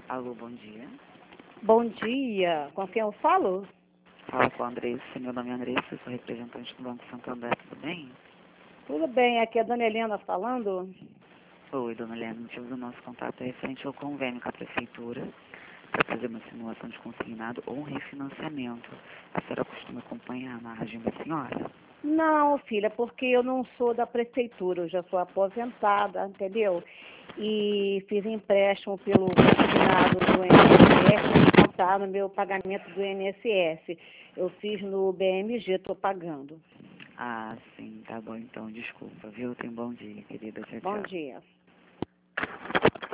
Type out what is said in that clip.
Alô, bom dia. Bom dia. Com quem eu falo? Fala com a Andressa. Meu nome é Andressa, sou representante do Banco Santander, tudo bem? Tudo bem, aqui é a dona Helena falando. Oi, dona Helena. O motivo do nosso contato é referente ao convênio com a Prefeitura para fazer uma simulação de consignado ou um refinanciamento. A senhora costuma acompanhar na agenda da senhora? Não, filha, porque eu não sou da prefeitura, eu já sou aposentada, entendeu? E fiz empréstimo pelo consignado do INSS para contar no meu pagamento do INSS. Eu fiz no BMG, estou pagando. Ah, sim, tá bom então, desculpa, viu? Tenha um bom dia, querida. Tchau, Bom tchau. dia.